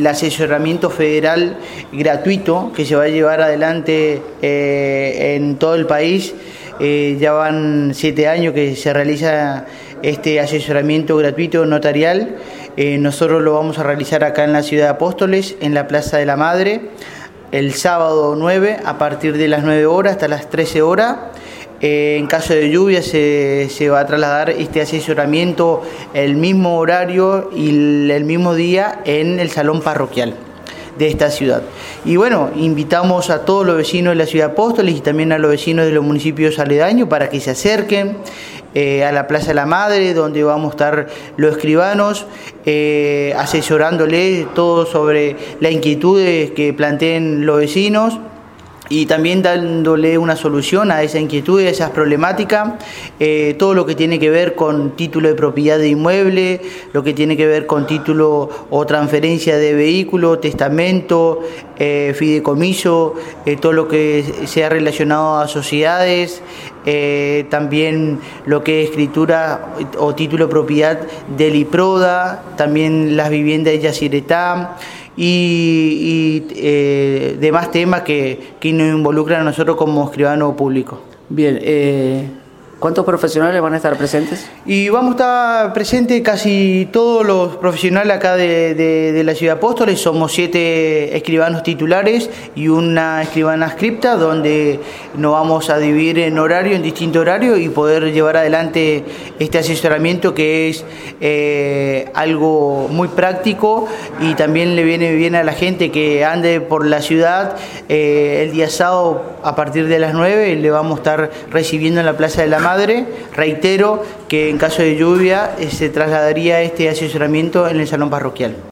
el asesoramiento federal gratuito que se va a llevar adelante en todo el país. Ya van 7 años que se realiza este asesoramiento gratuito notarial. Nosotros lo vamos a realizar acá en la ciudad de Apóstoles, en la Plaza de la Madre, el sábado 9 a partir de las 9 horas hasta las 13 horas. En caso de lluvia se va a trasladar este asesoramiento el mismo horario y el mismo día en el salón parroquial de esta ciudad. Y bueno, invitamos a todos los vecinos de la ciudad de Apóstoles y también a los vecinos de los municipios aledaños para que se acerquen a la Plaza de la Madre, donde vamos a estar los escribanos asesorándole todo sobre las inquietudes que planteen los vecinos, y también dándole una solución a esa inquietud, a esas problemáticas, todo lo que tiene que ver con título de propiedad de inmueble, lo que tiene que ver con título o transferencia de vehículo, testamento, fideicomiso, todo lo que sea relacionado a sociedades, también lo que es escritura o título de propiedad del IPRODA, también las viviendas de Yacyretá, y demás temas que nos involucran a nosotros como escribano público. Bien, ¿cuántos profesionales van a estar presentes? Y vamos a estar presentes casi todos los profesionales acá de la ciudad de Apóstoles. Somos 7 escribanos titulares y una escribana adscripta, donde nos vamos a dividir en horario, en distintos horarios, y poder llevar adelante este asesoramiento, que es algo muy práctico y también le viene bien a la gente que ande por la ciudad. El día sábado a partir de las 9 le vamos a estar recibiendo en la Plaza de la Madre. Reitero que en caso de lluvia se trasladaría este asesoramiento en el salón parroquial.